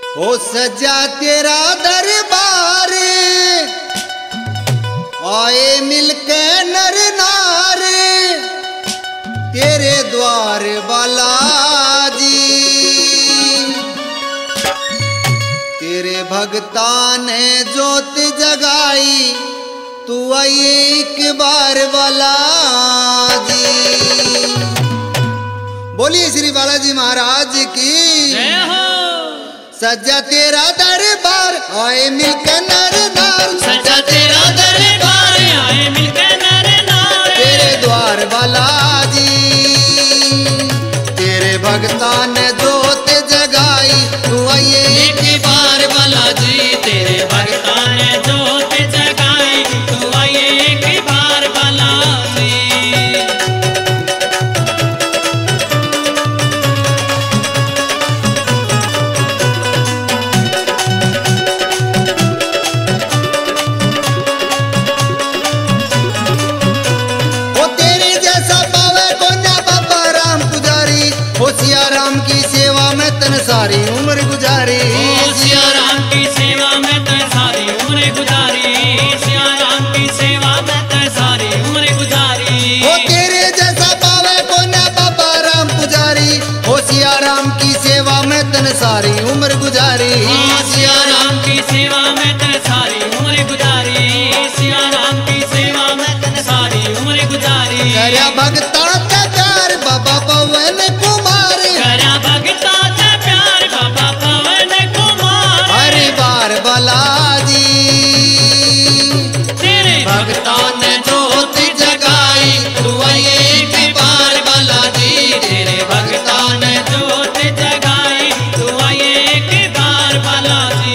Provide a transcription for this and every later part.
हो सजा तेरा दरबार, आए मिलके नर नार तेरे द्वार बालाजी। तेरे भगता ने जोत जगाई, तू आई एक बार बालाजी। बोलिए श्री बालाजी महाराज की जय हो। सजा तेरा दरबार, आए मिलकर नर नार। सजा तेरा दरबार, आए मिलकर नर नार तेरे द्वार बालाजी। तेरे भगता ने जोत जगाई, तू आइए एक बार बालाजी। तेरे भगता ने जोत जगाई, तू आइए एक बार बालाजी। वो तेरे जैसा पावे कोन्या बाबा राम पुजारी। हो सिया राम की सेवा में तन सारी उम्र गुजारी। ओ सिया राम की सेवा में तै सारी उम्र गुजारी। सिया राम की सेवा में तै सारी उम्र गुजारी। हो तेरे जैसा पावे कोन्या बाबा राम पुजारी। हो सिया राम की सेवा में तन सारी उम्र गुजारी। ओ सिया राम की सेवा में तै सारी उम्र गुजारी। सिया राम की सेवा में तै सारी उम्र गुजारी। करया भगता का प्यार बाबा पवन कुमार। करया भगता से प्यार बाबा पवन कुमार। हर बार बालाजी। तेरे भगता ने जोत जगाई, तू आइए एक बार बालाजी। तेरे भगता ने जोत जगाई, तू आइए एक बार बालाजी।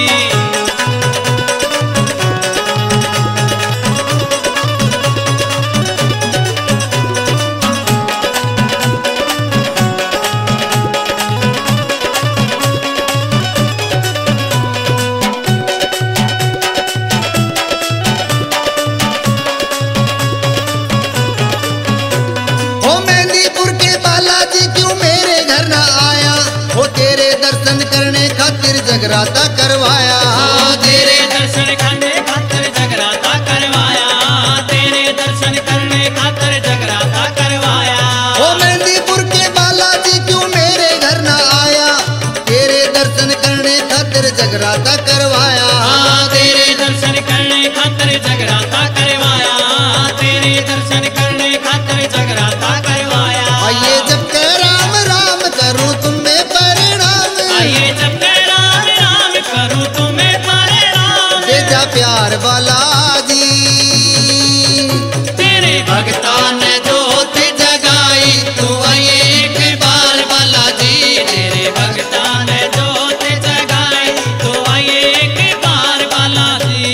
हो मेहंदीपुर के बालाजी क्यों मेरे घर ना आया। हो तेरे दर्शन करने खातिर जगराता करवाया। तेरे दर्शन करने खातिर जगराता करवाया। तेरे दर्शन करने खातिर जगराता करवाया। हो मेहंदीपुर के बालाजी क्यों मेरे घर ना आया। तेरे दर्शन करने खातिर जगराता करवाया। तेरे दर्शन करने खातिर जगराता करवाया। तेरे दर्शन करने खातिर जगराता करवाया। आइए जब के राम राम करूं तुम्हें परिणाम। आइए जब के राम राम करूं तुम्हें परिणाम। दे जा प्यार बालाजी। तेरे भगता ने जोत जगाई, तू आइए एक बार बालाजी। तेरे भगता ने जोत जगाई, तू आइए एक बार बालाजी।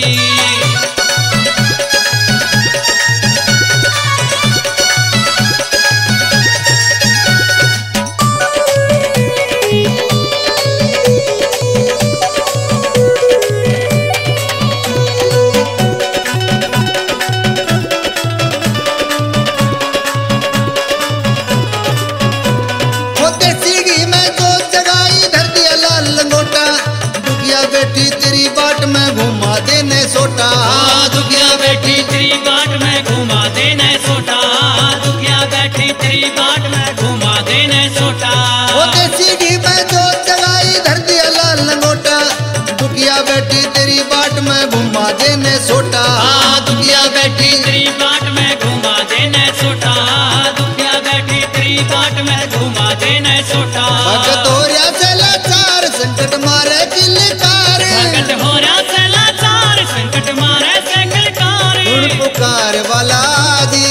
हो देसी घी में जोत जगाई, धर दिया लाल लंगोटा। दुखिया बेटी तेरी बाट में घुमा देने सोटा। दुखिया बैठी तेरी बाट में घुमा देने सोटा। दुखिया बैठी तेरी बाट में घुमा देने सोटा। हो देसी घी में जोत जगाई, धर दिया लाल लंगोटा। दुखिया बेटी तेरी बाट में घुमा देने सोटा। दुखिया बैठी तेरी बाट में घुमा देने सोटा। दुखिया बैठी तेरी बाट में घुमा देने सोटा। भगत हो रहा से लाचार, संकट मारे किलकार। भगत हो रहा से लाचार, संकट मारे से किलकार। सुन पुकार बालाजी।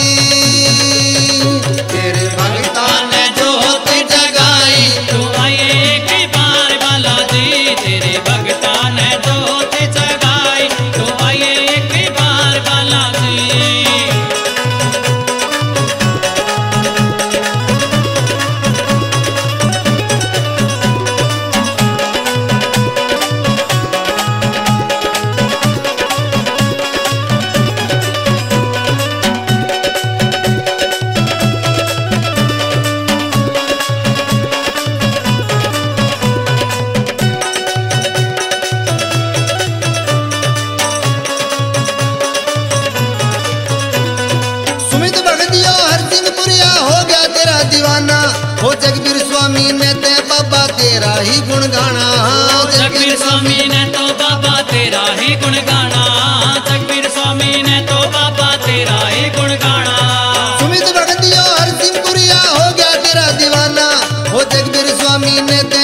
तेरे भगता ने जोत जगाई, तू आइए एक बार बालाजी। तेरे भगता ने जोत जगाई, तू आइए एक बार बालाजी। हो जगबीर स्वामी ने ते बाबा तेरा ही गुण गाना, जगबीर स्वामी ने तो बाबा तेरा ही गुण गाना, जगबीर स्वामी ने तो बाबा तेरा ही गुण गाना। सुमित भगतियो हर सिंह पुरिया हो गया तेरा दीवाना, हो जगबीर स्वामी ने ते